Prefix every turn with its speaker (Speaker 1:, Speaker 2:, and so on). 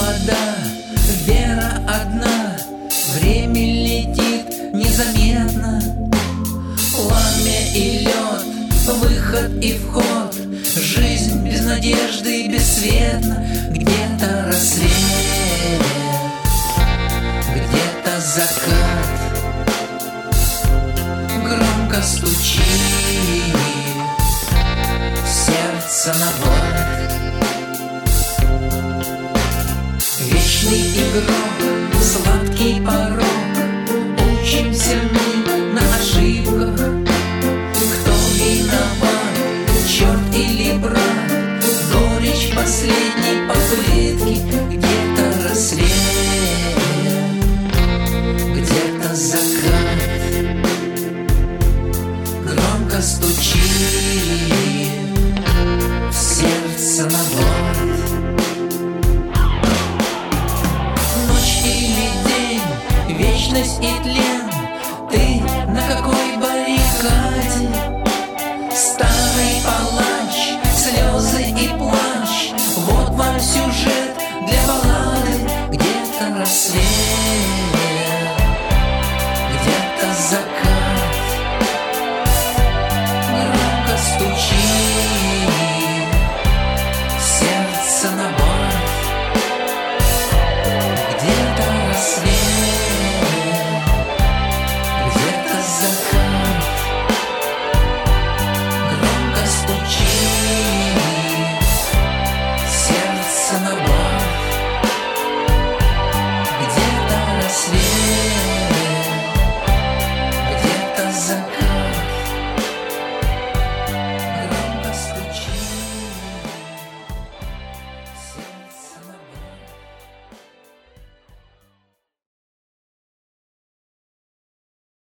Speaker 1: вода, вера одна, время летит незаметно. Пламя и лед, выход и вход, жизнь без надежды и бесцветна. Где-то рассвет, где-то закат, громко стучит сердце набат. Вечный игрок, сладкий порог, учимся мы на ошибках. Кто виноват, черт или брат, горечь последней попытки. Где-то рассвет, где-то закат, громко стучит в сердце набат. Ночь или день, вечность и тлен,